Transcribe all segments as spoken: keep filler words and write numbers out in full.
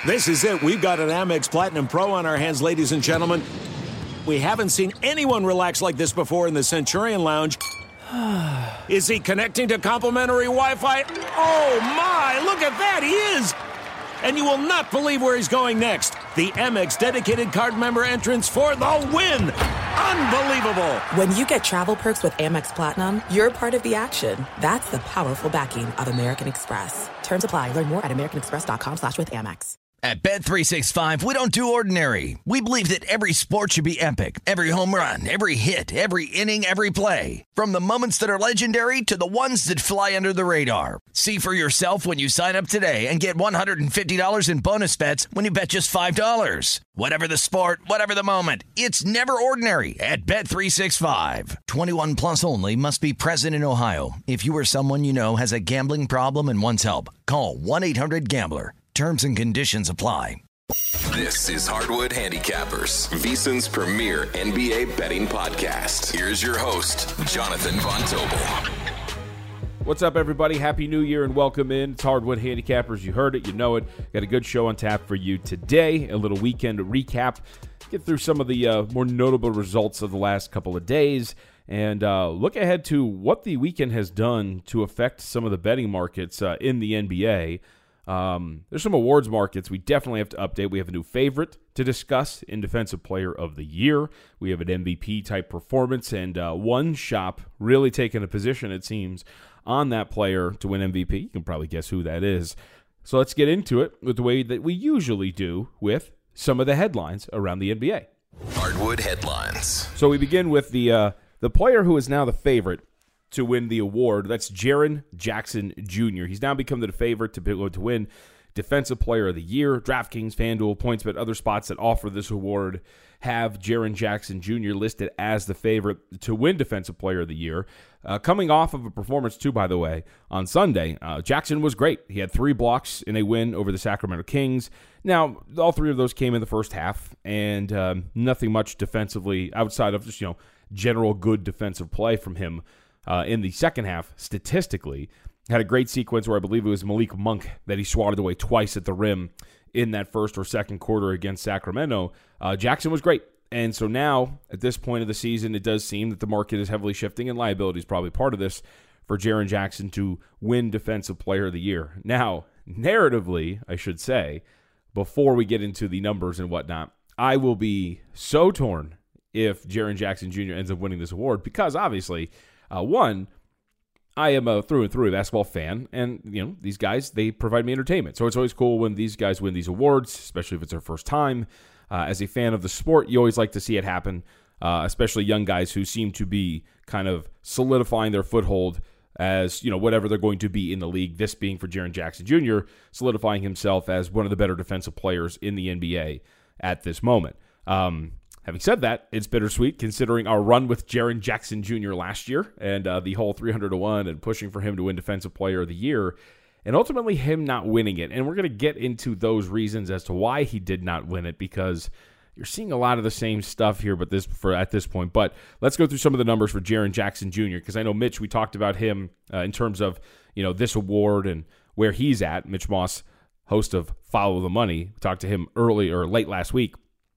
This is it. We've got an Amex Platinum Pro on our hands, ladies and gentlemen. We haven't seen anyone relax like this before in the Centurion Lounge. Is he connecting to complimentary Wi-Fi? Oh, my. Look at that. He is. And you will not believe where he's going next. The Amex dedicated card member entrance for the win. Unbelievable. When you get travel perks with Amex Platinum, you're part of the action. That's the powerful backing of American Express. Terms apply. Learn more at americanexpress.com slash with Amex. At Bet three sixty-five, we don't do ordinary. We believe that every sport should be epic. Every home run, every hit, every inning, every play. From the moments that are legendary to the ones that fly under the radar. See for yourself when you sign up today and get one hundred fifty dollars in bonus bets when you bet just five dollars. Whatever the sport, whatever the moment, it's never ordinary at Bet three sixty-five. twenty-one plus only. Must be present in Ohio. If you or someone you know has a gambling problem and wants help, call one eight hundred gambler. Terms and conditions apply. This is Hardwood Handicappers, VSiN's premier N B A betting podcast. Here's your host, Jonathan Von Tobel. What's up, everybody? Happy New Year and welcome in. It's Hardwood Handicappers. You heard it, you know it. Got a good show on tap for you today. A little weekend recap. Get through some of the uh, more notable results of the last couple of days and uh, look ahead to what the weekend has done to affect some of the betting markets uh, in the N B A. Um, there's some awards markets we definitely have to update. We have a new favorite to discuss in Defensive Player of the Year. We have an M V P-type performance, and uh, one shop really taking a position, it seems, on that player to win M V P. You can probably guess who that is. So let's get into it with the way that we usually do with some of the headlines around the N B A. Hardwood Headlines. So we begin with the uh, the player who is now the favorite to win the award. That's Jaren Jackson Junior He's now become the favorite to, be, to win Defensive Player of the Year. DraftKings, FanDuel, PointsBet, other spots that offer this award have Jaren Jackson Junior listed as the favorite to win Defensive Player of the Year. Uh, coming off of a performance, too, by the way, on Sunday, uh, Jackson was great. He had three blocks in a win over the Sacramento Kings. Now, all three of those came in the first half, and um, nothing much defensively outside of just, you know, general good defensive play from him. Uh, in the second half, statistically, had a great sequence where I believe it was Malik Monk that he swatted away twice at the rim in that first or second quarter against Sacramento. Uh, Jackson was great. And so now, at this point of the season, it does seem that the market is heavily shifting, and liability is probably part of this for Jaren Jackson to win Defensive Player of the Year. Now, narratively, I should say, before we get into the numbers and whatnot, I will be so torn if Jaren Jackson Junior ends up winning this award because, obviously, Uh, one, I am a through and through basketball fan, and you know these guys, they provide me entertainment. So it's always cool when these guys win these awards, especially if it's their first time. Uh, as a fan of the sport, you always like to see it happen, uh, especially young guys who seem to be kind of solidifying their foothold as you know whatever they're going to be in the league. This being for Jaren Jackson Junior, solidifying himself as one of the better defensive players in the N B A at this moment. Um, Having said that, it's bittersweet considering our run with Jaren Jackson Junior last year and uh, the whole three hundred to one and pushing for him to win Defensive Player of the Year and ultimately him not winning it. And we're going to get into those reasons as to why he did not win it because you're seeing a lot of the same stuff here but this for at this point. But let's go through some of the numbers for Jaren Jackson Junior because I know, Mitch, we talked about him uh, in terms of you know this award and where he's at. Mitch Moss, host of Follow the Money, we talked to him early or late last week.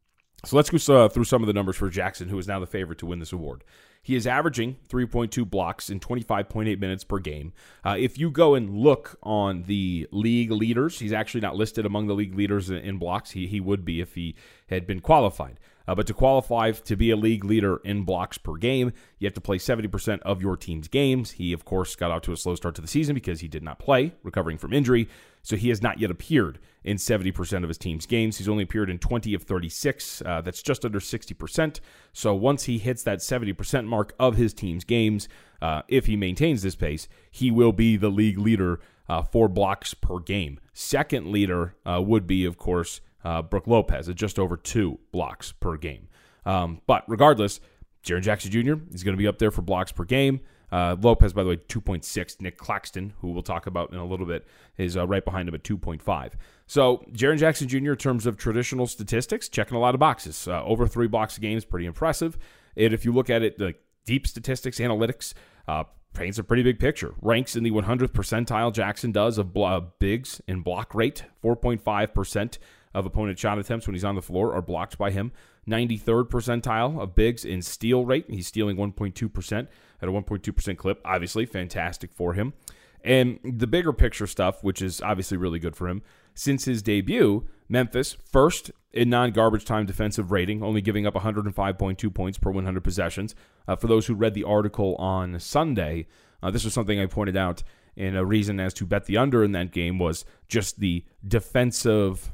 So let's go uh, through some of the numbers for Jackson, who is now the favorite to win this award. He is averaging three point two blocks in twenty-five point eight minutes per game. Uh, if you go and look on the league leaders, he's actually not listed among the league leaders in, in blocks. He he would be if he had been qualified. Uh, but to qualify to be a league leader in blocks per game, you have to play seventy percent of your team's games. He, of course, got out to a slow start to the season because he did not play, recovering from injury. So he has not yet appeared in seventy percent of his team's games. He's only appeared in twenty of thirty-six. Uh, that's just under sixty percent. So once he hits that seventy percent mark of his team's games, uh, if he maintains this pace, he will be the league leader uh, for blocks per game. Second leader uh, would be, of course, uh, Brook Lopez at just over two blocks per game. Um, but regardless, Jaren Jackson Junior is going to be up there for blocks per game. Uh, Lopez, by the way, two point six. Nick Claxton, who we'll talk about in a little bit, is uh, right behind him at two point five. So Jaren Jackson Junior, in terms of traditional statistics, checking a lot of boxes. Uh, over three blocks a game is pretty impressive. And if you look at it, like deep statistics, analytics, uh, paints a pretty big picture. Ranks in the one hundredth percentile, Jackson does, of bl- uh, bigs in block rate, four point five percent of opponent shot attempts when he's on the floor are blocked by him. ninety-third percentile of bigs in steal rate. He's stealing one point two percent at a one point two percent clip. Obviously, fantastic for him. And the bigger picture stuff, which is obviously really good for him, since his debut, Memphis, first in non-garbage time defensive rating, only giving up one hundred five point two points per one hundred possessions. Uh, for those who read the article on Sunday, uh, this was something I pointed out, and a reason as to bet the under in that game was just the defensive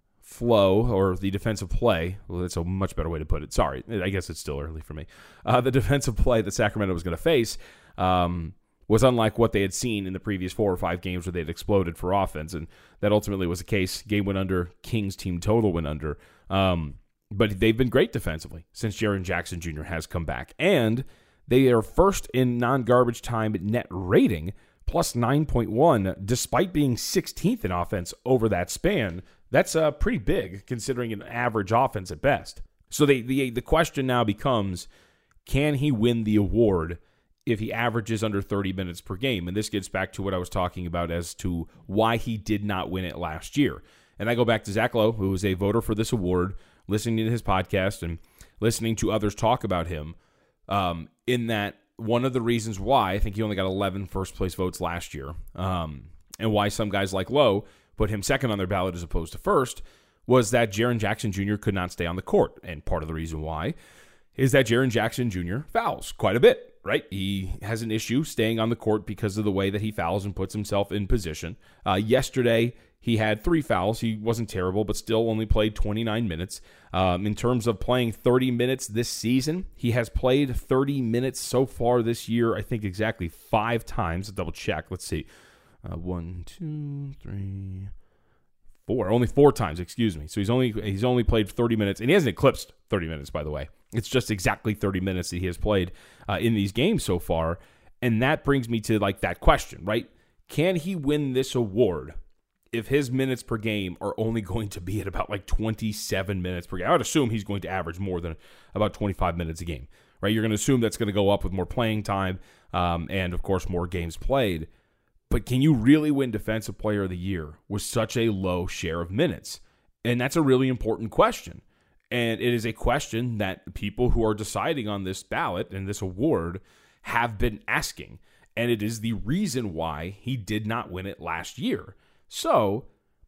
flow or the defensive play. Well, that's a much better way to put it. Sorry, I guess it's still early for me. Uh, the defensive play that Sacramento was going to face um, was unlike what they had seen in the previous four or five games where they had exploded for offense, and that ultimately was the case. Game went under, Kings team total went under. Um, but they've been great defensively since Jaren Jackson Junior has come back, and they are first in non-garbage time net rating, plus nine point one, despite being sixteenth in offense over that span. That's uh, pretty big, considering an average offense at best. So they, the the question now becomes, can he win the award if he averages under thirty minutes per game? And this gets back to what I was talking about as to why he did not win it last year. And I go back to Zach Lowe, who was a voter for this award, listening to his podcast and listening to others talk about him, um, in that one of the reasons why I think he only got eleven first-place votes last year, um, and why some guys like Lowe put him second on their ballot as opposed to first, was that Jaren Jackson Junior could not stay on the court. And part of the reason why is that Jaren Jackson Junior fouls quite a bit, right? He has an issue staying on the court because of the way that he fouls and puts himself in position. Uh, yesterday, he had three fouls. He wasn't terrible, but still only played twenty-nine minutes. Um, in terms of playing thirty minutes this season, he has played thirty minutes so far this year, I think exactly five times. Double check. Let's see. Uh, one, two, three, four. Only four times, excuse me. So he's only he's only played thirty minutes, and he hasn't eclipsed thirty minutes, by the way. It's just exactly thirty minutes that he has played uh, in these games so far, and that brings me to like that question, right? Can he win this award if his minutes per game are only going to be at about like twenty-seven minutes per game? I would assume he's going to average more than about twenty-five minutes a game, right? You're going to assume that's going to go up with more playing time um, and, of course, more games played. But can you really win Defensive Player of the Year with such a low share of minutes? And that's a really important question. And it is a question that people who are deciding on this ballot and this award have been asking. And it is the reason why he did not win it last year. So,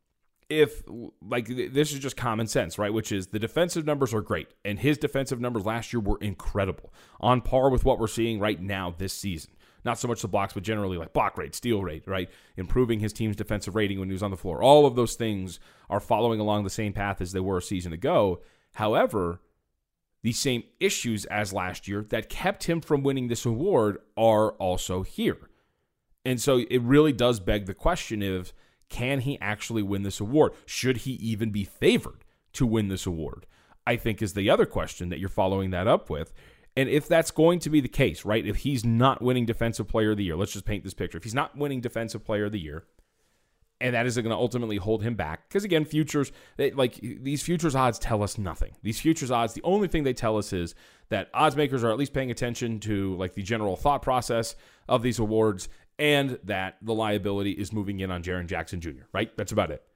if, like, this is just common sense, right? Which is the defensive numbers are great. And his defensive numbers last year were incredible. On par with what we're seeing right now this season. Not so much the blocks, but generally like block rate, steal rate, right? Improving his team's defensive rating when he was on the floor. All of those things are following along the same path as they were a season ago. However, the same issues as last year that kept him from winning this award are also here. And so it really does beg the question of, can he actually win this award? Should he even be favored to win this award? I think is the other question that you're following that up with. And if that's going to be the case, right, if he's not winning Defensive Player of the Year, let's just paint this picture. If he's not winning Defensive Player of the Year, and that is going to ultimately hold him back, because again, futures, they, like these futures odds tell us nothing. These futures odds, the only thing they tell us is that odds makers are at least paying attention to like the general thought process of these awards, and that the liability is moving in on Jaren Jackson Junior, right? That's about it.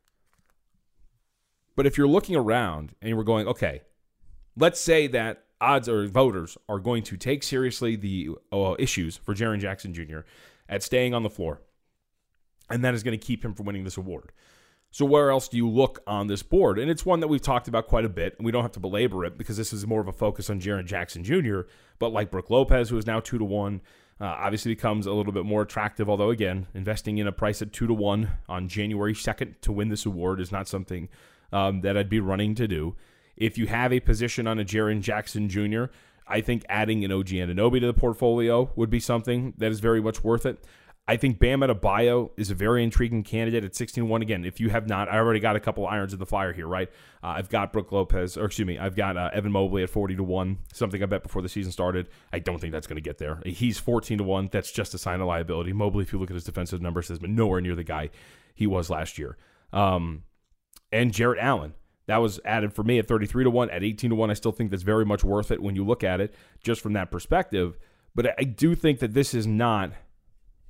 But if you're looking around and we're going, okay, let's say that odds or voters are going to take seriously the uh, issues for Jaren Jackson Junior at staying on the floor, and that is going to keep him from winning this award. So where else do you look on this board? And it's one that we've talked about quite a bit, and we don't have to belabor it because this is more of a focus on Jaren Jackson Junior But like Brook Lopez, who is now two to one, uh, obviously becomes a little bit more attractive. Although again, investing in a price at two to one on January second to win this award is not something um, that I'd be running to do. If you have a position on a Jaren Jackson Junior, I think adding an O G Anunoby to the portfolio would be something that is very much worth it. I think Bam Adebayo is a very intriguing candidate at sixteen to one. Again, if you have not, I already got a couple irons in the fire here, right? Uh, I've got Brook Lopez, or excuse me, I've got uh, Evan Mobley at forty to one, something I bet before the season started. I don't think that's going to get there. He's fourteen to one. That's just a sign of liability. Mobley, if you look at his defensive numbers, has been nowhere near the guy he was last year. Um, and Jarrett Allen. That was added for me at thirty-three to one. At eighteen to one, I still think that's very much worth it when you look at it just from that perspective. But I do think that this is not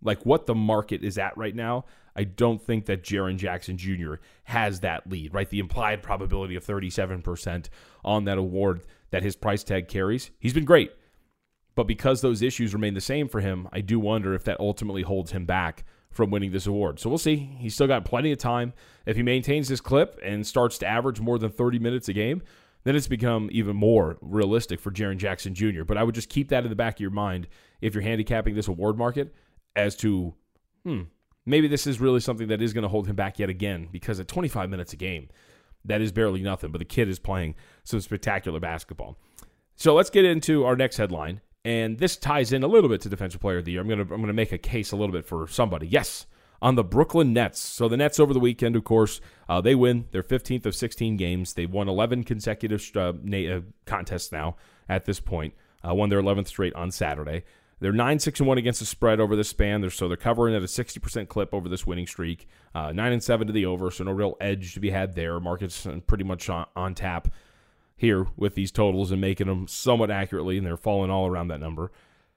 like what the market is at right now, I don't think that Jaren Jackson Junior has that lead, right? The implied probability of thirty-seven percent on that award that his price tag carries. He's been great. But because those issues remain the same for him, I do wonder if that ultimately holds him back from winning this award. So we'll see. He's still got plenty of time. If he maintains this clip and starts to average more than thirty minutes a game, then it's become even more realistic for Jaren Jackson Junior But I would just keep that in the back of your mind if you're handicapping this award market as to, hmm, maybe this is really something that is going to hold him back yet again, because at twenty-five minutes a game, that is barely nothing. But the kid is playing some spectacular basketball. So let's get into our next headline. And this ties in a little bit to Defensive Player of the Year. I'm going to I'm going to make a case a little bit for somebody. Yes, on the Brooklyn Nets. So the Nets over the weekend, of course, uh, they win their fifteenth of sixteen games. They've won eleven consecutive uh, na- uh, contests now at this point. Uh, won their eleventh straight on Saturday. They're nine six and one against the spread over this span. They're, so they're covering at a sixty percent clip over this winning streak. Uh, nine and seven to the over, so no real edge to be had there. Market's pretty much on, on tap here with these totals and making them somewhat accurately, and they're falling all around that number.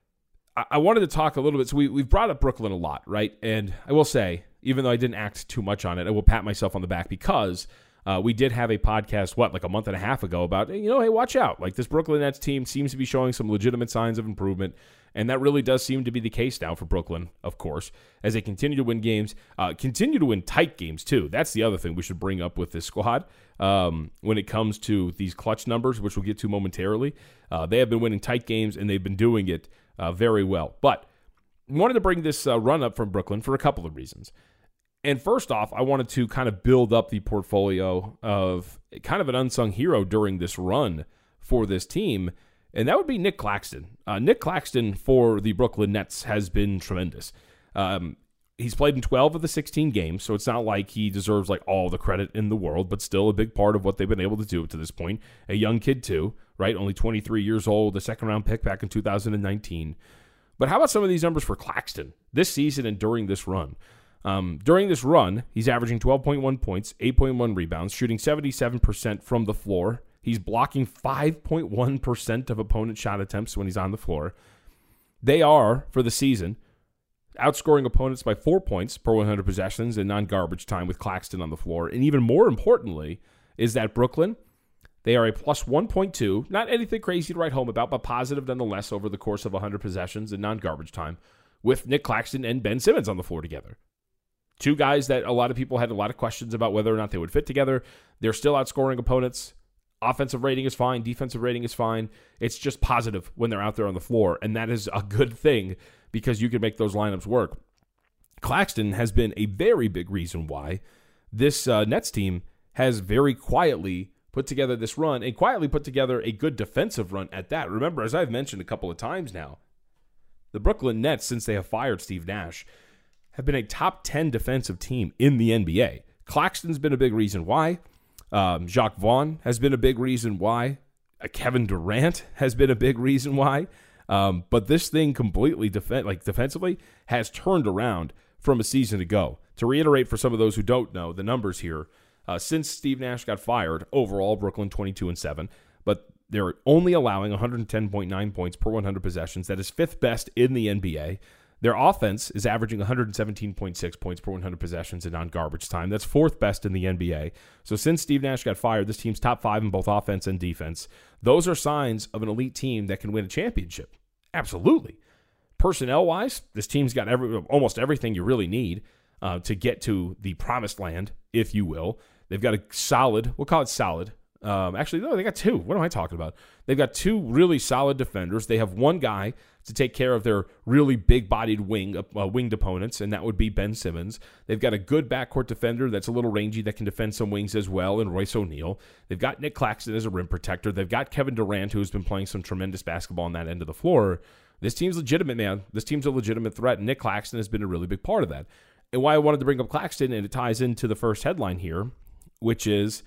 I, I wanted to talk a little bit. So we, we've brought up Brooklyn a lot, right? And I will say, even though I didn't act too much on it, I will pat myself on the back because uh, we did have a podcast, what, like a month and a half ago about, you know, hey, watch out. Like this Brooklyn Nets team seems to be showing some legitimate signs of improvement. And that really does seem to be the case now for Brooklyn, of course, as they continue to win games, uh, continue to win tight games, too. That's the other thing we should bring up with this squad um, when it comes to these clutch numbers, which we'll get to momentarily. Uh, they have been winning tight games, and they've been doing it uh, very well. But I wanted to bring this uh, run up from Brooklyn for a couple of reasons. And first off, I wanted to kind of build up the portfolio of kind of an unsung hero during this run for this team, and that would be Nick Claxton. Uh, Nick Claxton for the Brooklyn Nets has been tremendous. Um, he's played in twelve of the sixteen games, so it's not like he deserves like all the credit in the world, but still a big part of what they've been able to do to this point. A young kid too, right? Only twenty-three years old, a second-round pick back in two thousand nineteen. But how about some of these numbers for Claxton this season and during this run? Um, during this run, he's averaging twelve point one points, eight point one rebounds, shooting seventy-seven percent from the floor. He's blocking five point one percent of opponent shot attempts when he's on the floor. They are, for the season, outscoring opponents by four points per one hundred possessions in non-garbage time with Claxton on the floor. And even more importantly is that Brooklyn, they are a plus one point two. Not anything crazy to write home about, but positive nonetheless over the course of one hundred possessions in non-garbage time with Nick Claxton and Ben Simmons on the floor together. Two guys that a lot of people had a lot of questions about whether or not they would fit together. They're still outscoring opponents. Offensive rating is fine. Defensive rating is fine. It's just positive when they're out there on the floor, and that is a good thing because you can make those lineups work. Claxton has been a very big reason why this uh, Nets team has very quietly put together this run and quietly put together a good defensive run at that. Remember, as I've mentioned a couple of times now, the Brooklyn Nets, since they have fired Steve Nash, have been a top ten defensive team in the N B A. Claxton's been a big reason why. Um, Jacques Vaughn has been a big reason why. Uh, Kevin Durant has been a big reason why. Um, but this thing completely def- like defensively has turned around from a season ago. To reiterate for some of those who don't know the numbers here, uh, since Steve Nash got fired, overall Brooklyn twenty-two and seven, but they're only allowing one hundred ten point nine points per one hundred possessions. That is fifth best in the N B A. Their offense is averaging one hundred seventeen point six points per one hundred possessions in non-garbage time. That's fourth best in the N B A. So since Steve Nash got fired, this team's top five in both offense and defense. Those are signs of an elite team that can win a championship. Absolutely. Personnel-wise, this team's got every, almost everything you really need uh, to get to the promised land, if you will. They've got a solid, we'll call it solid. Um, actually, no, they got two. What am I talking about? They've got two really solid defenders. They have one guy to take care of their really big-bodied wing uh, winged opponents, and that would be Ben Simmons. They've got a good backcourt defender that's a little rangy that can defend some wings as well, and Royce O'Neal. They've got Nick Claxton as a rim protector. They've got Kevin Durant, who's been playing some tremendous basketball on that end of the floor. This team's legitimate, man. This team's a legitimate threat, and Nick Claxton has been a really big part of that. And why I wanted to bring up Claxton, and it ties into the first headline here, which is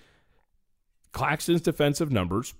Claxton's defensive numbers.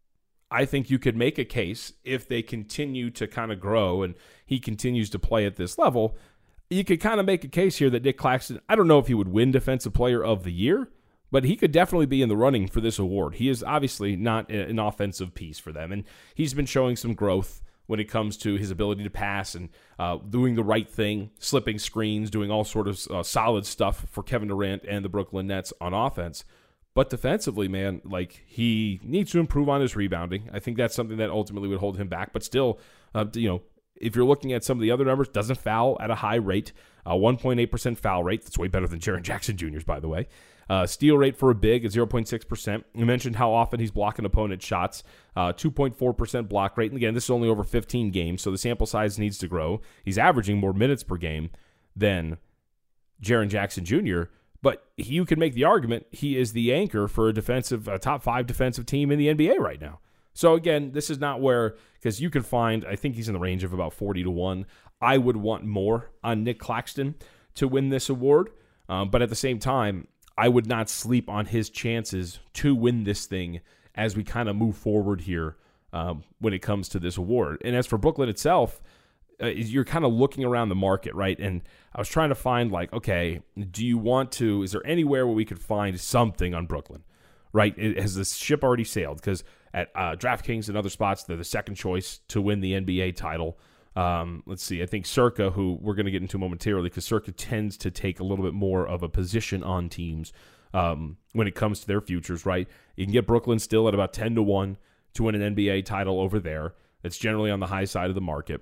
I think you could make a case if they continue to kind of grow and he continues to play at this level. You could kind of make a case here that Nick Claxton, I don't know if he would win Defensive Player of the Year, but he could definitely be in the running for this award. He is obviously not an offensive piece for them, and he's been showing some growth when it comes to his ability to pass and uh, doing the right thing, slipping screens, doing all sort of uh, solid stuff for Kevin Durant and the Brooklyn Nets on offense. But defensively, man, like he needs to improve on his rebounding. I think that's something that ultimately would hold him back. But still, uh, you know, if you're looking at some of the other numbers, doesn't foul at a high rate, uh, one point eight percent foul rate. That's way better than Jaren Jackson Junior's, by the way. Uh, steal rate for a big at zero point six percent. You mentioned how often he's blocking opponent shots. Uh, two point four percent block rate. And again, this is only over fifteen games, so the sample size needs to grow. He's averaging more minutes per game than Jaren Jackson Junior, but you can make the argument he is the anchor for a defensive, a top five defensive team in the N B A right now. So again, this is not where, because you can find, I think he's in the range of about forty to one. I would want more on Nick Claxton to win this award, um, but at the same time, I would not sleep on his chances to win this thing as we kind of move forward here um, when it comes to this award. And as for Brooklyn itself, uh, you're kind of looking around the market, right? And I was trying to find like, okay, do you want to, is there anywhere where we could find something on Brooklyn, right? It, has the ship already sailed? Because at uh, DraftKings and other spots, they're the second choice to win the N B A title. Um, let's see, I think Circa, who we're going to get into momentarily, because Circa tends to take a little bit more of a position on teams um, when it comes to their futures, right? You can get Brooklyn still at about ten to one to win an N B A title over there. It's generally on the high side of the market.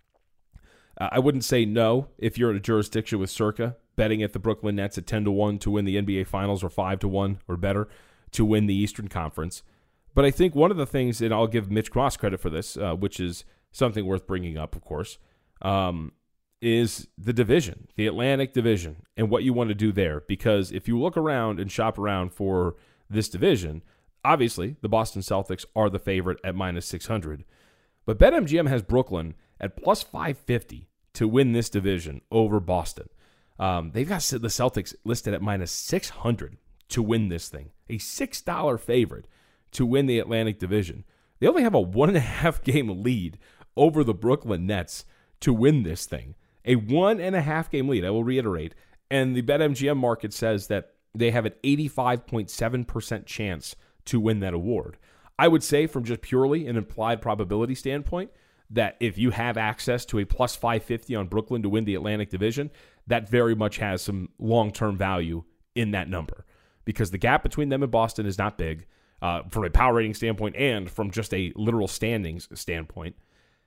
Uh, I wouldn't say no if you're in a jurisdiction with Circa, betting at the Brooklyn Nets at ten to one to win the N B A Finals, or five to one or better to win the Eastern Conference. But I think one of the things, and I'll give Mitch Cross credit for this, uh, which is something worth bringing up, of course, um, is the division, the Atlantic Division, and what you want to do there. Because if you look around and shop around for this division, obviously the Boston Celtics are the favorite at minus six hundred. But BetMGM has Brooklyn at plus five fifty to win this division over Boston. Um, they've got the Celtics listed at minus six hundred to win this thing, a six dollars favorite to win the Atlantic Division. They only have a one and a half game lead over the Brooklyn Nets to win this thing. A one and a half game lead, I will reiterate. And the BetMGM market says that they have an eighty-five point seven percent chance to win that award. I would say from just purely an implied probability standpoint that if you have access to a plus five fifty on Brooklyn to win the Atlantic Division, that very much has some long-term value in that number. Because the gap between them and Boston is not big uh, from a power rating standpoint and from just a literal standings standpoint.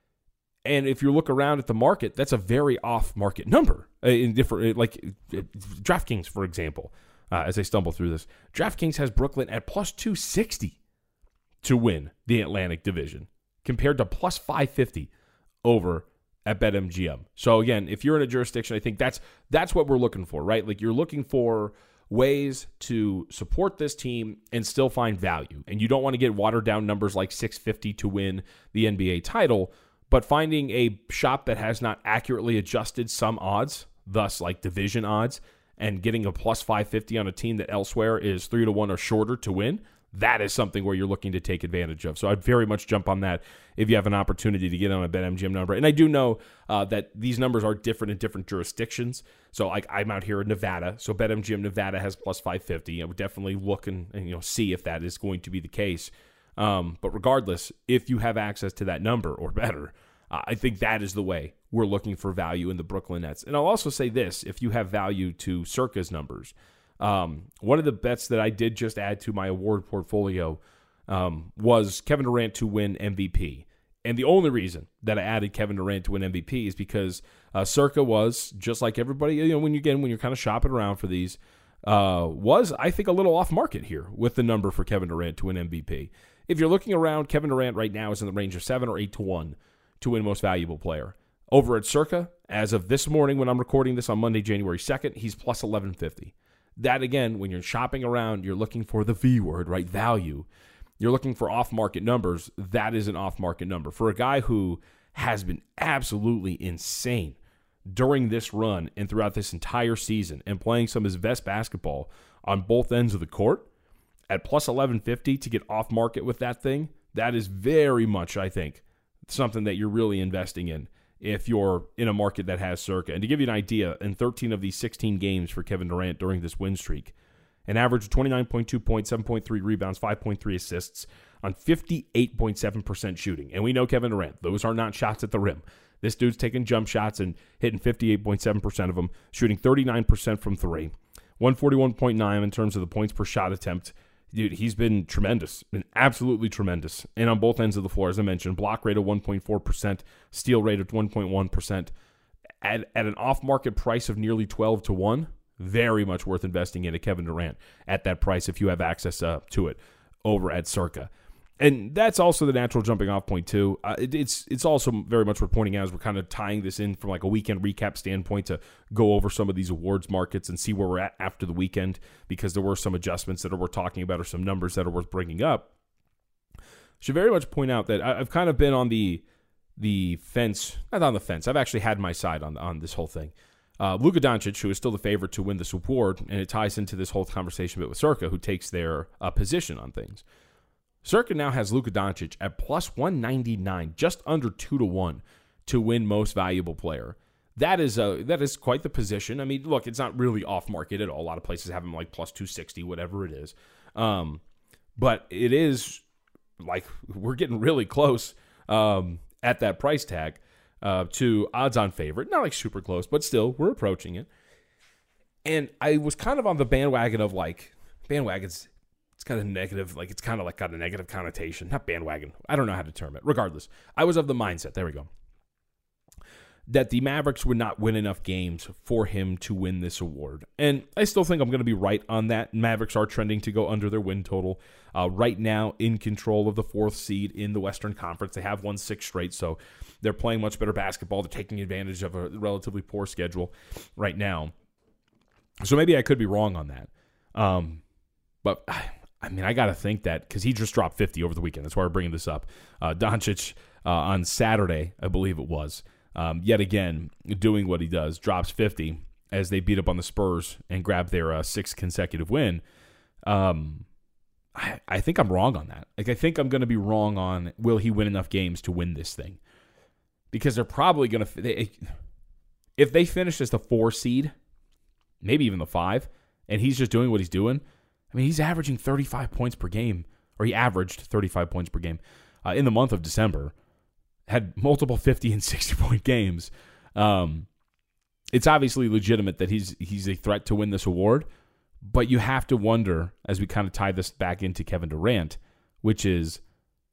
And if you look around at the market, that's a very off-market number. In different, like DraftKings, for example, uh, as I stumble through this, DraftKings has Brooklyn at plus two sixty to win the Atlantic Division, compared to plus five fifty over at BetMGM. So again, if you're in a jurisdiction, I think that's that's what we're looking for, right? Like you're looking for ways to support this team and still find value. And you don't want to get watered down numbers like six fifty to win the N B A title. But finding a shop that has not accurately adjusted some odds, thus like division odds, and getting a plus five fifty on a team that elsewhere is three to one or shorter to win, that is something where you're looking to take advantage of. So I'd very much jump on that if you have an opportunity to get on a BetMGM number. And I do know uh, that these numbers are different in different jurisdictions. So like I'm out here in Nevada, so BetMGM Nevada has plus five fifty. I would definitely look and, and you know see if that is going to be the case. Um, but regardless, if you have access to that number or better, uh, I think that is the way we're looking for value in the Brooklyn Nets. And I'll also say this, if you have value to Circa's numbers, um, one of the bets that I did just add to my award portfolio um, was Kevin Durant to win M V P. And the only reason that I added Kevin Durant to win M V P is because uh, Circa was, just like everybody, you know, when you again when you're kind of shopping around for these, uh, was, I think, a little off market here with the number for Kevin Durant to win M V P. If you're looking around, Kevin Durant right now is in the range of seven or eight to one to win Most Valuable Player. Over at Circa, as of this morning when I'm recording this on Monday, January second, he's plus eleven fifty. That, again, when you're shopping around, you're looking for the V word, right? Value. You're looking for off-market numbers. That is an off-market number. For a guy who has been absolutely insane during this run and throughout this entire season and playing some of his best basketball on both ends of the court, at plus eleven fifty to get off-market with that thing, that is very much, I think, something that you're really investing in if you're in a market that has Circa. And to give you an idea, in thirteen of these sixteen games for Kevin Durant during this win streak, an average of twenty-nine point two points, seven point three rebounds, five point three assists on fifty-eight point seven percent shooting. And we know Kevin Durant, those are not shots at the rim. This dude's taking jump shots and hitting fifty-eight point seven percent of them, shooting thirty-nine percent from three, one forty-one point nine in terms of the points per shot attempt. Dude, he's been tremendous, been absolutely tremendous. And on both ends of the floor, as I mentioned, block rate of one point four percent, steal rate of one point one percent. At, at an off-market price of nearly twelve to one, very much worth investing in a Kevin Durant at that price if you have access uh, to it over at Circa. And that's also the natural jumping off point, too. Uh, it, it's it's also very much worth pointing out as we're kind of tying this in from like a weekend recap standpoint to go over some of these awards markets and see where we're at after the weekend, because there were some adjustments that are worth talking about or some numbers that are worth bringing up. Should very much point out that I've kind of been on the the fence, not on the fence. I've actually had my side on on this whole thing. Uh, Luka Doncic, who is still the favorite to win this award, and it ties into this whole conversation a bit with Circa, who takes their uh, position on things. Circa now has Luka Doncic at plus one ninety-nine, just under two to one to win most valuable player. That is a, that is quite the position. I mean, look, it's not really off market at all. A lot of places have him like plus two sixty, whatever it is. Um, but it is like we're getting really close um, at that price tag uh, to odds-on favorite. Not like super close, but still, we're approaching it. And I was kind of on the bandwagon of like, bandwagons, it's got a negative, like it's kind of like got a negative connotation. Not bandwagon. I don't know how to term it. Regardless, I was of the mindset, there we go, that the Mavericks would not win enough games for him to win this award. And I still think I'm going to be right on that. Mavericks are trending to go under their win total. Uh, right now, in control of the fourth seed in the Western Conference. They have won six straight, so they're playing much better basketball. They're taking advantage of a relatively poor schedule right now. So maybe I could be wrong on that. Um, but, I mean, I got to think that, because he just dropped fifty over the weekend. That's why we're bringing this up. Uh, Doncic uh, on Saturday, I believe it was, Um, yet again, doing what he does, drops fifty as they beat up on the Spurs and grab their uh, sixth consecutive win. Um, I, I think I'm wrong on that. Like, I think I'm going to be wrong on will he win enough games to win this thing? Because they're probably going to, if they finish as the four seed, maybe even the five, and he's just doing what he's doing. I mean, he's averaging thirty-five points per game, or he averaged thirty-five points per game uh, in the month of December. Had multiple fifty and sixty point games. Um, it's obviously legitimate that he's he's a threat to win this award, but you have to wonder, as we kind of tie this back into Kevin Durant, which is,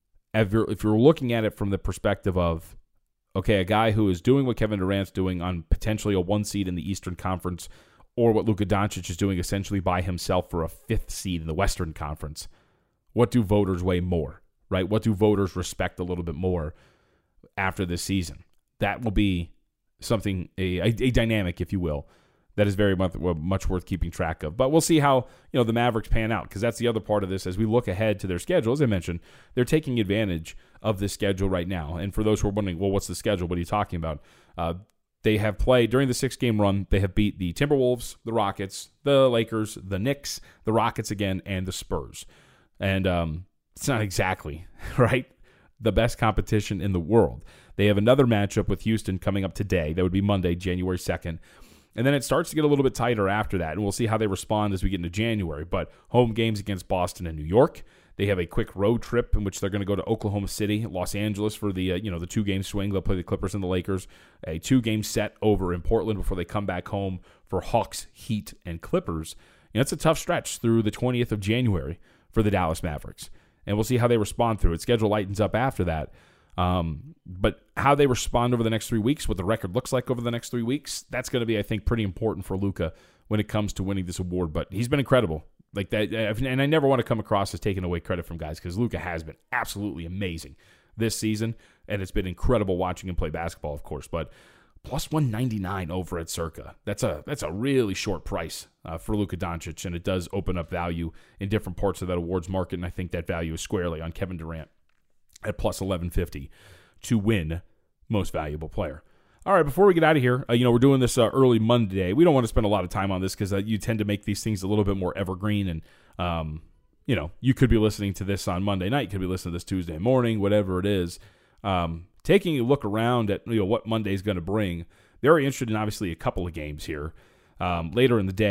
if you're, if you're looking at it from the perspective of, okay, a guy who is doing what Kevin Durant's doing on potentially a one seed in the Eastern Conference, or what Luka Doncic is doing essentially by himself for a fifth seed in the Western Conference, what do voters weigh more, right? What do voters respect a little bit more after this season? That will be something, a, a, a dynamic, if you will, that is very much, much worth keeping track of. But we'll see how, you know, the Mavericks pan out, because that's the other part of this. As we look ahead to their schedule, as I mentioned, they're taking advantage of this schedule right now. And for those who are wondering, well, what's the schedule? What are you talking about? Uh, they have played, during the six-game run, they have beat the Timberwolves, the Rockets, the Lakers, the Knicks, the Rockets again, and the Spurs. And um, it's not exactly, right, the best competition in the world. They have another matchup with Houston coming up today. That would be Monday, January second. And then it starts to get a little bit tighter after that, and we'll see how they respond as we get into January. But home games against Boston and New York. They have a quick road trip in which they're going to go to Oklahoma City, Los Angeles for the uh, you know the two-game swing. They'll play the Clippers and the Lakers. A two-game set over in Portland before they come back home for Hawks, Heat, and Clippers. You know, it's a tough stretch through the twentieth of January for the Dallas Mavericks. And we'll see how they respond through it. Schedule lightens up after that. Um, but how they respond over the next three weeks, what the record looks like over the next three weeks, that's going to be, I think, pretty important for Luka when it comes to winning this award. But he's been incredible. Like that, and I never want to come across as taking away credit from guys, because Luka has been absolutely amazing this season, and it's been incredible watching him play basketball, of course. But plus one ninety-nine over at Circa. That's a that's a really short price uh, for Luka Doncic, and it does open up value in different parts of that awards market, and I think that value is squarely on Kevin Durant at plus eleven fifty to win most valuable player. All right, before we get out of here, uh, you know, we're doing this uh, early Monday. We don't want to spend a lot of time on this because uh, you tend to make these things a little bit more evergreen, and, um, you know, you could be listening to this on Monday night, you could be listening to this Tuesday morning, whatever it is. Um, taking a look around at, you know, what Monday's going to bring, very interested in obviously a couple of games here um, later in the day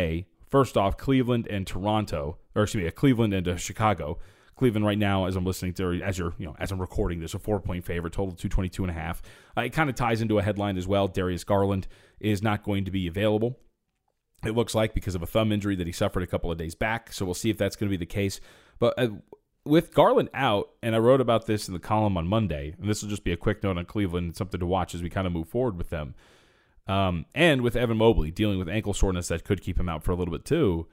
First off, Cleveland and Toronto, or excuse me, Cleveland and uh, Chicago. Cleveland right now, as I'm listening to, as you're, you know, as I'm recording this, a four-point favorite, total two twenty-two and a half. Uh, it kind of ties into a headline as well. Darius Garland is not going to be available, it looks like, because of a thumb injury that he suffered a couple of days back. So we'll see if that's going to be the case. But uh, with Garland out, and I wrote about this in the column on Monday, and this will just be a quick note on Cleveland, something to watch as we kind of move forward with them. Um, and with Evan Mobley dealing with ankle soreness that could keep him out for a little bit too.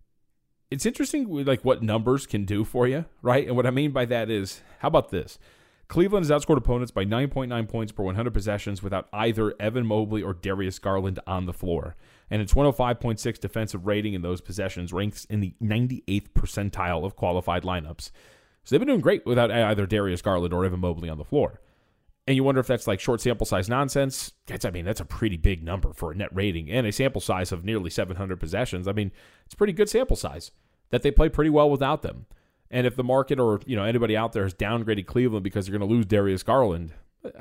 It's interesting, like, what numbers can do for you, right? And what I mean by that is, how about this? Cleveland has outscored opponents by nine point nine points per one hundred possessions without either Evan Mobley or Darius Garland on the floor. And its one oh five point six defensive rating in those possessions ranks in the ninety-eighth percentile of qualified lineups. So they've been doing great without either Darius Garland or Evan Mobley on the floor. And you wonder if that's like short sample size nonsense. That's, I mean, that's a pretty big number for a net rating and a sample size of nearly seven hundred possessions. I mean, it's a pretty good sample size that they play pretty well without them. And if the market or, you know, anybody out there has downgraded Cleveland because they're going to lose Darius Garland,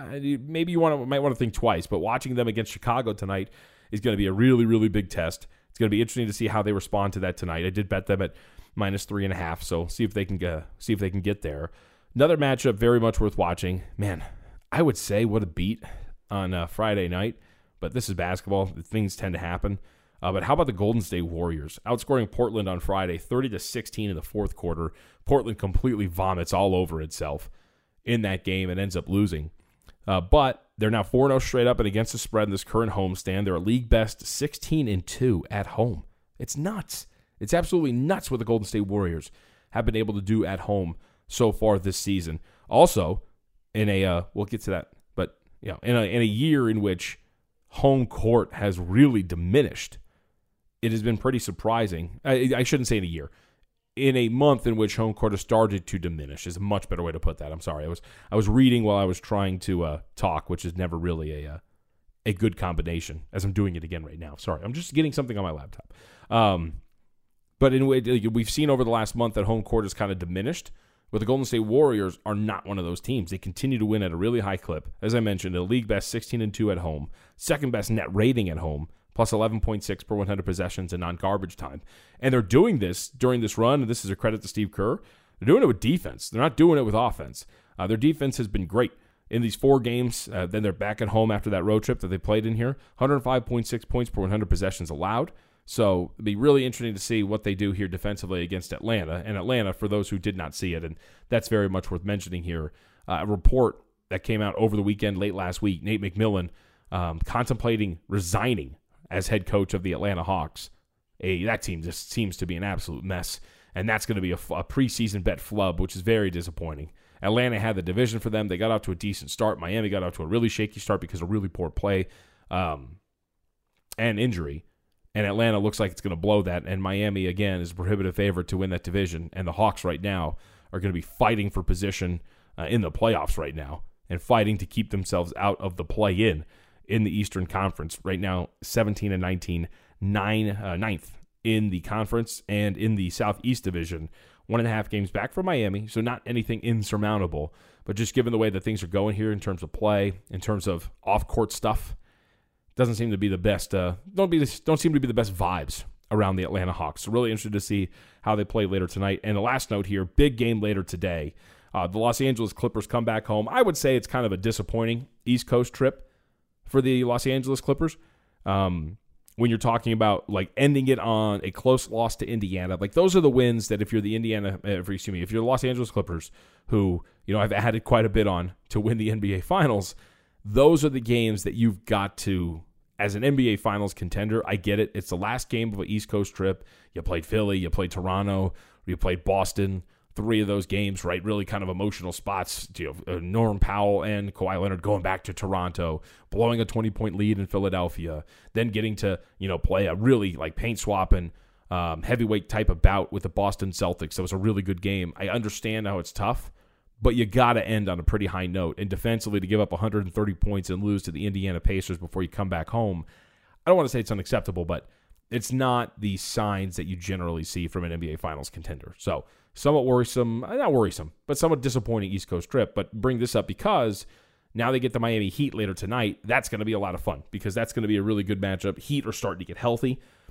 maybe you want to might want to think twice. But watching them against Chicago tonight is going to be a really, really big test. It's going to be interesting to see how they respond to that tonight. I did bet them at minus three and a half, so see if they can get see if they can get there. Another matchup very much worth watching. Man, I would say what a beat on uh, Friday night, but this is basketball. Things tend to happen. Uh, but how about the Golden State Warriors? Outscoring Portland on Friday, thirty to sixteen in the fourth quarter. Portland completely vomits all over itself in that game and ends up losing. Uh, but they're now four and oh straight up and against the spread in this current homestand. They're a league best sixteen and two at home. It's nuts. It's absolutely nuts what the Golden State Warriors have been able to do at home so far this season. Also, in a uh, we'll get to that, but you know, in a in a year in which home court has really diminished, it has been pretty surprising. I, I shouldn't say in a year. In a month in which home court has started to diminish is a much better way to put that. I'm sorry. I was I was reading while I was trying to uh, talk, which is never really a uh, a good combination, as I'm doing it again right now. Sorry. I'm just getting something on my laptop. Um, but in a way, we've seen over the last month that home court has kind of diminished, but the Golden State Warriors are not one of those teams. They continue to win at a really high clip. As I mentioned, a league best sixteen and two at home, second best net rating at home, plus eleven point six per one hundred possessions in non-garbage time. And they're doing this during this run, and this is a credit to Steve Kerr. They're doing it with defense. They're not doing it with offense. Uh, their defense has been great in these four games. Uh, then they're back at home after that road trip that they played in here. one oh five point six points per one hundred possessions allowed. So it'll be really interesting to see what they do here defensively against Atlanta. And Atlanta, for those who did not see it, and that's very much worth mentioning here, uh, a report that came out over the weekend, late last week, Nate McMillan um, contemplating resigning as head coach of the Atlanta Hawks. A, that team just seems to be an absolute mess, and that's going to be a, a preseason bet flub, which is very disappointing. Atlanta had the division for them. They got off to a decent start. Miami got off to a really shaky start because of really poor play um, and injury. And Atlanta looks like it's going to blow that, and Miami, again, is a prohibitive favorite to win that division. And the Hawks right now are going to be fighting for position uh, in the playoffs right now and fighting to keep themselves out of the play-in in the Eastern Conference. Right now, seventeen and nineteen, nine, uh, ninth in the conference, and in the Southeast Division, one and a half games back from Miami, so not anything insurmountable. But just given the way that things are going here in terms of play, in terms of off-court stuff, doesn't seem to be the best. Uh, don't be don't seem to be the best vibes around the Atlanta Hawks. So really interested to see how they play later tonight. And the last note here: big game later today. Uh, the Los Angeles Clippers come back home. I would say it's kind of a disappointing East Coast trip for the Los Angeles Clippers. Um, when you're talking about like ending it on a close loss to Indiana, like those are the wins that if you're the Indiana, uh, excuse me, if you're the Los Angeles Clippers, who you know I've added quite a bit on to win the N B A Finals, those are the games that you've got to. As an N B A Finals contender, I get it. It's the last game of an East Coast trip. You played Philly, you played Toronto, you played Boston. Three of those games, right, really kind of emotional spots. You know, Norm Powell and Kawhi Leonard going back to Toronto, blowing a twenty-point lead in Philadelphia, then getting to, you know, play a really, like, paint-swapping, um, heavyweight type of bout with the Boston Celtics. That was a really good game. I understand how it's tough, but you got to end on a pretty high note. And defensively, to give up one hundred thirty points and lose to the Indiana Pacers before you come back home, I don't want to say it's unacceptable, but it's not the signs that you generally see from an N B A Finals contender. So somewhat worrisome, not worrisome, but somewhat disappointing East Coast trip. But bring this up because now they get the Miami Heat later tonight. That's going to be a lot of fun because that's going to be a really good matchup. Heat are starting to get healthy.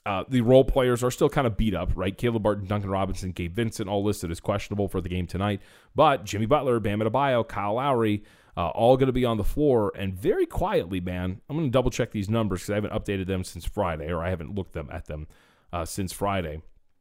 Uh, the role players are still kind of beat up, right? Caleb Martin, Duncan Robinson, Gabe Vincent, all listed as questionable for the game tonight. But Jimmy Butler, Bam Adebayo, Kyle Lowry, uh, all going to be on the floor. And very quietly, man, I'm going to double-check these numbers because I haven't updated them since Friday, or I haven't looked them at them uh, since Friday.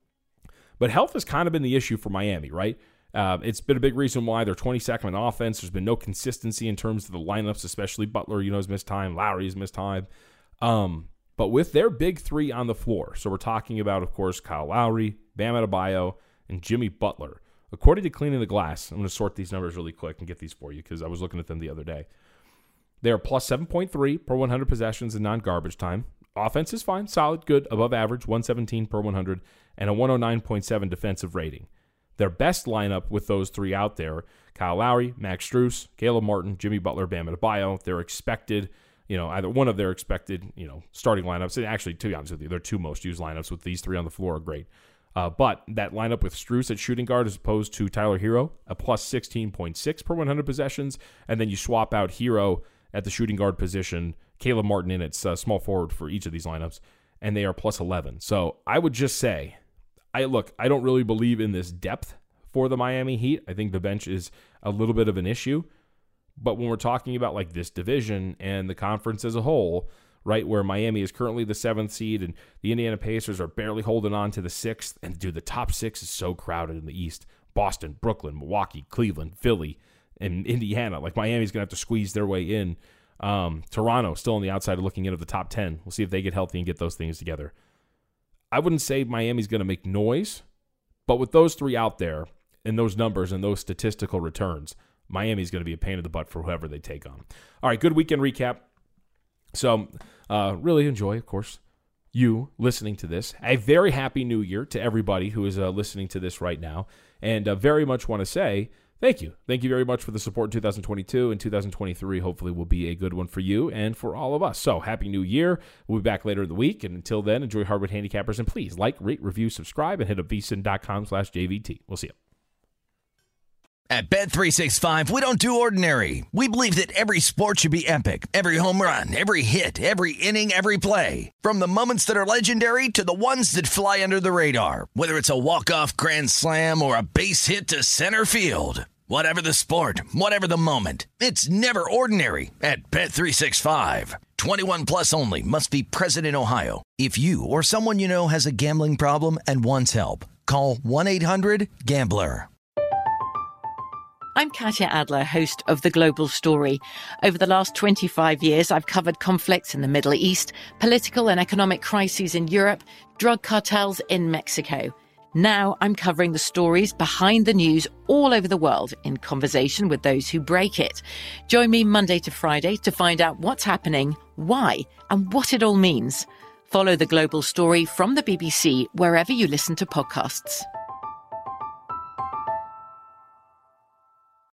But health has kind of been the issue for Miami, right? Uh, it's been a big reason why they're twenty-second in offense. There's been no consistency in terms of the lineups, especially Butler, you know, has missed time. Lowry has missed time. Um... But with their big three on the floor, so we're talking about, of course, Kyle Lowry, Bam Adebayo, and Jimmy Butler. According to Cleaning the Glass, I'm going to sort these numbers really quick and get these for you because I was looking at them the other day. They are plus seven point three per one hundred possessions in non-garbage time. Offense is fine, solid, good, above average, one seventeen per one hundred, and a one oh nine point seven defensive rating. Their best lineup with those three out there, Kyle Lowry, Max Strus, Caleb Martin, Jimmy Butler, Bam Adebayo, they're expected... You know, either one of their expected, you know, starting lineups. And actually, to be honest with you, their two most used lineups with these three on the floor are great. Uh, but that lineup with Strus at shooting guard as opposed to Tyler Hero, a plus sixteen point six per one hundred possessions. And then you swap out Hero at the shooting guard position, Caleb Martin in its uh, small forward for each of these lineups, and they are plus eleven. So I would just say, I look, I don't really believe in this depth for the Miami Heat. I think the bench is a little bit of an issue. But when we're talking about like this division and the conference as a whole, right, where Miami is currently the seventh seed and the Indiana Pacers are barely holding on to the sixth, and dude, the top six is so crowded in the East. Boston, Brooklyn, Milwaukee, Cleveland, Philly, and Indiana. Like Miami's going to have to squeeze their way in. Um, Toronto still on the outside looking in of the top ten. We'll see if they get healthy and get those things together. I wouldn't say Miami's going to make noise, but with those three out there and those numbers and those statistical returns, Miami's going to be a pain in the butt for whoever they take on. All right, good weekend recap. So uh, really enjoy, of course, you listening to this. A very happy new year to everybody who is uh, listening to this right now. And uh, very much want to say thank you. Thank you very much for the support in two thousand twenty-two. And two thousand twenty-three hopefully will be a good one for you and for all of us. So happy new year. We'll be back later in the week. And until then, enjoy Hardwood Handicappers. And please like, rate, review, subscribe, and hit up vsin.com slash JVT. We'll see you. At Bet three sixty-five, we don't do ordinary. We believe that every sport should be epic. Every home run, every hit, every inning, every play. From the moments that are legendary to the ones that fly under the radar. Whether it's a walk-off grand slam or a base hit to center field. Whatever the sport, whatever the moment. It's never ordinary at Bet three sixty-five. twenty-one plus only. Must be present in Ohio. If you or someone you know has a gambling problem and wants help, call one eight hundred gambler. I'm Katya Adler, host of The Global Story. Over the last twenty-five years, I've covered conflicts in the Middle East, political and economic crises in Europe, drug cartels in Mexico. Now I'm covering the stories behind the news all over the world in conversation with those who break it. Join me Monday to Friday to find out what's happening, why, and what it all means. Follow The Global Story from the B B C wherever you listen to podcasts.